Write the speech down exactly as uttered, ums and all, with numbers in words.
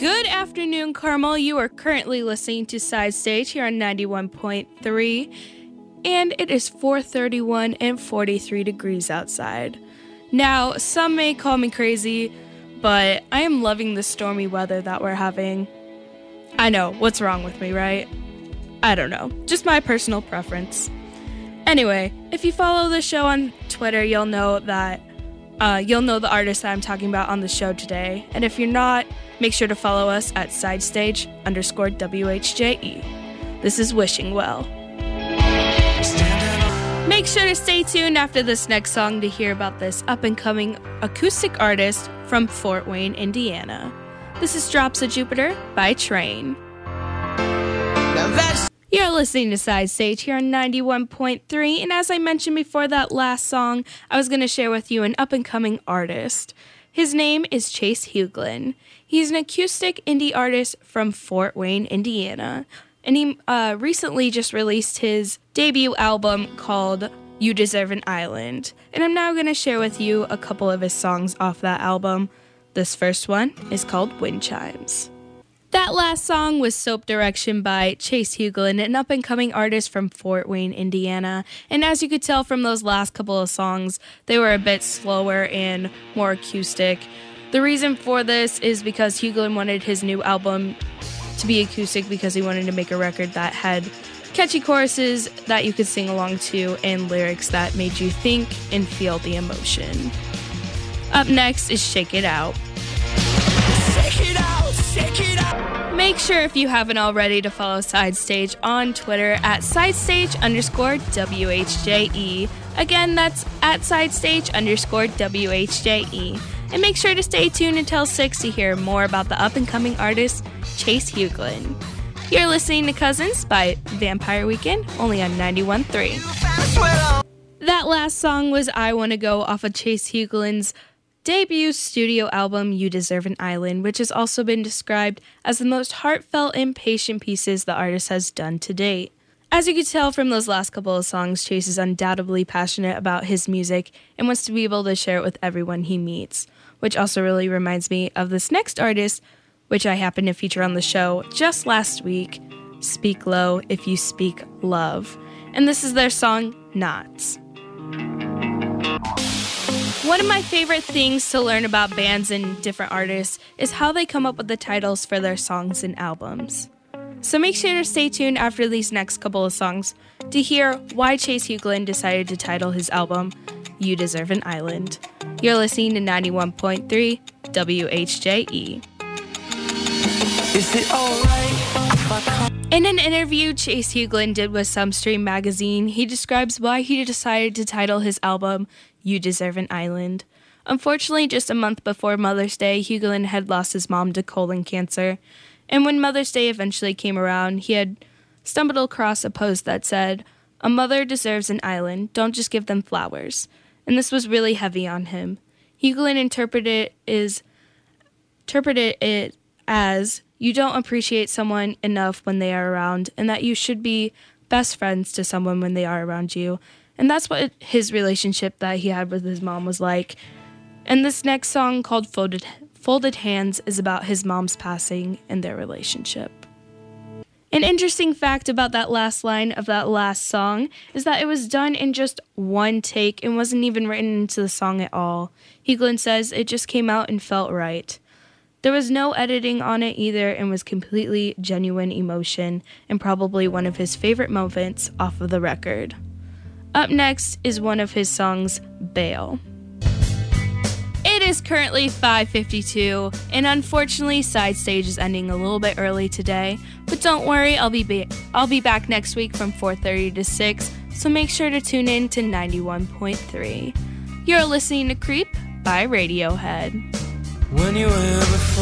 Good afternoon, Carmel. You are currently listening to Side Stage here on ninety-one point three, and it is four thirty-one and forty-three degrees outside. Now, some may call me crazy, but I am loving the stormy weather that we're having. I know, what's wrong with me, right? I don't know, just my personal preference. Anyway, if you follow the show on Twitter, you'll know that uh, you'll know the artist that I'm talking about on the show today. And if you're not, make sure to follow us at sidestage underscore W H J E. This is Wishing Well. Make sure to stay tuned after this next song to hear about this up-and-coming acoustic artist from Fort Wayne, Indiana. This is Drops of Jupiter by Train. You're listening to Side Stage here on ninety-one point three, and as I mentioned before that last song, I was going to share with you an up-and-coming artist. His name is Chase Huglin. He's an acoustic indie artist from Fort Wayne, Indiana, and he uh, recently just released his debut album called You Deserve an Island, and I'm now going to share with you a couple of his songs off that album. This first one is called Wind Chimes. That last song was Soap Direction by Chase Huglin, an up-and-coming artist from Fort Wayne, Indiana. And as you could tell from those last couple of songs, they were a bit slower and more acoustic. The reason for this is because Huglin wanted his new album to be acoustic because he wanted to make a record that had catchy choruses that you could sing along to and lyrics that made you think and feel the emotion. Up next is Shake It Out. Shake it out, shake it out. Make sure if you haven't already to follow Side Stage on Twitter at sidestage underscore W H J E. Again, that's at sidestage underscore W H J E. And make sure to stay tuned until six to hear more about the up-and-coming artist Chase Huglin. You're listening to Cousins by Vampire Weekend, only on ninety-one point three. That last song was I Wanna Go off of Chase Huglin's debut studio album, You Deserve an Island, which has also been described as the most heartfelt and patient pieces the artist has done to date. As you could tell from those last couple of songs, Chase is undoubtedly passionate about his music and wants to be able to share it with everyone he meets, which also really reminds me of this next artist, which I happened to feature on the show just last week, Speak Low If You Speak Love. And this is their song, Knots. One of my favorite things to learn about bands and different artists is how they come up with the titles for their songs and albums. So make sure to stay tuned after these next couple of songs to hear why Chase Huglin decided to title his album You Deserve an Island. You're listening to ninety-one point three W H J E. Is it alright if I come? In an interview Chase Huglin did with Sumstream magazine, he describes why he decided to title his album You Deserve an Island. Unfortunately, just a month before Mother's Day, Huglin had lost his mom to colon cancer. And when Mother's Day eventually came around, he had stumbled across a post that said, "A mother deserves an island, don't just give them flowers." And this was really heavy on him. Huglin interpreted it, is, interpreted it as, you don't appreciate someone enough when they are around, and that you should be best friends to someone when they are around you. And that's what his relationship that he had with his mom was like. And this next song, called Folded, Folded Hands, is about his mom's passing and their relationship. An interesting fact about that last line of that last song is that it was done in just one take and wasn't even written into the song at all. Huglin says it just came out and felt right. There was no editing on it either and was completely genuine emotion and probably one of his favorite moments off of the record. Up next is one of his songs, Bail. It is currently five fifty-two, and unfortunately, Side Stage is ending a little bit early today. But don't worry, I'll be ba- I'll be back next week from four thirty to six, so make sure to tune in to ninety-one point three. You're listening to Creep by Radiohead. When you were before